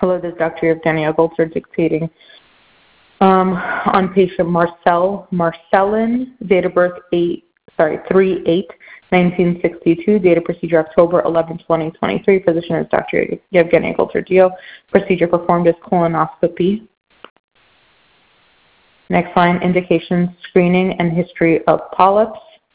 Hello, this is Dr. Evgenia Goltzer dictating on patient Marcellin, date of birth 3/8/1962, date of procedure October 11, 2023. Physician is Dr. Evgenia Goltzer DO. Procedure performed is colonoscopy. Next line, indications, screening, and history of polyps.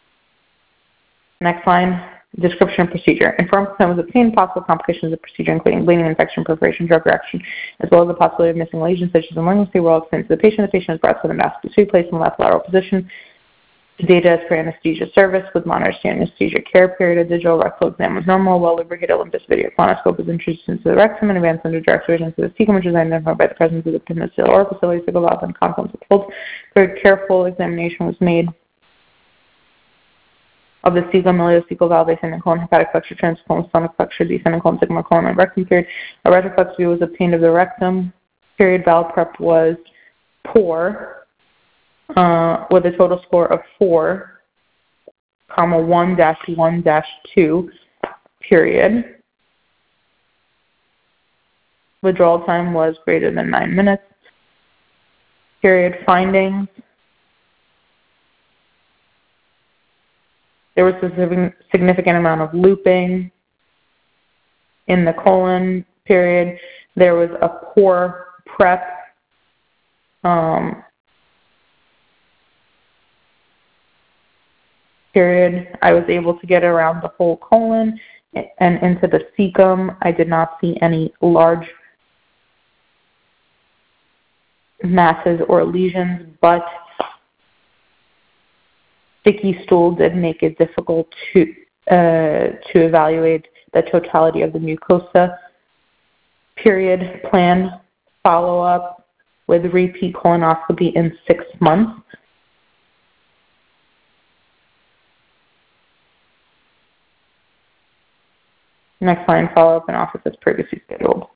Next line, description of procedure. Informed consent was obtained. Possible complications of procedure, including bleeding, infection, perforation, drug reaction, as well as the possibility of missing lesions such as emergency, were all explained to the patient. The patient is brought to the mask to be placed in the left lateral position. The data is for anesthesia service with monitors to anesthesia care period. A digital rectal exam was normal. Well lubricated Olympus video colonoscope was introduced into the rectum and advanced under direct surgery into the cecum, which is identified by the presence of the peninsula or facility sickle valve and confluence of folds. Very careful examination was made of the cecum, ileocecal valve, ascending colon, hepatic flexure, transcolon, stomach flexure, descending colon, sigmoid colon, and rectum period. A retroflex view was obtained of the rectum period. Valve prep was poor, with a total score of 4, 1-1-2, period. Withdrawal time was greater than 9 minutes, period. Findings. There was a significant amount of looping in the colon, period. There was a poor prep. Period. I was able to get around the whole colon and into the cecum. I did not see any large masses or lesions, but sticky stool did make it difficult to evaluate the totality of the mucosa. Period. Plan follow-up with repeat colonoscopy in 6 months. Next line, follow-up in office as previously scheduled.